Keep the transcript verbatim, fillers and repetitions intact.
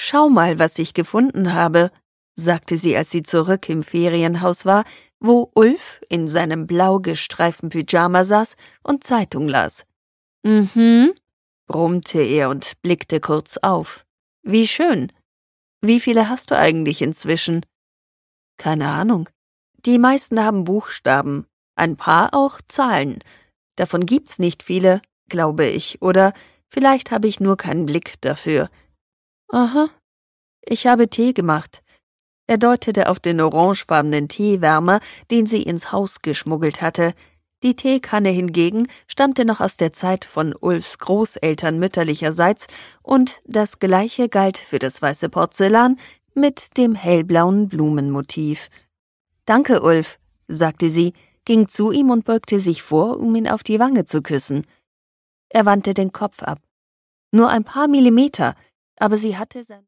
»Schau mal, was ich gefunden habe«, sagte sie, als sie zurück im Ferienhaus war, wo Ulf in seinem blau gestreiften Pyjama saß und Zeitung las. »Mhm«, brummte er und blickte kurz auf. »Wie schön. Wie viele hast du eigentlich inzwischen?« »Keine Ahnung. Die meisten haben Buchstaben, ein paar auch Zahlen. Davon gibt's nicht viele, glaube ich, oder vielleicht habe ich nur keinen Blick dafür.« »Aha, ich habe Tee gemacht.« Er deutete auf den orangefarbenen Teewärmer, den sie ins Haus geschmuggelt hatte. Die Teekanne hingegen stammte noch aus der Zeit von Ulfs Großeltern mütterlicherseits, und das Gleiche galt für das weiße Porzellan mit dem hellblauen Blumenmotiv. »Danke, Ulf«, sagte sie, ging zu ihm und beugte sich vor, um ihn auf die Wange zu küssen. Er wandte den Kopf ab. Nur ein paar Millimeter, aber sie hatte sein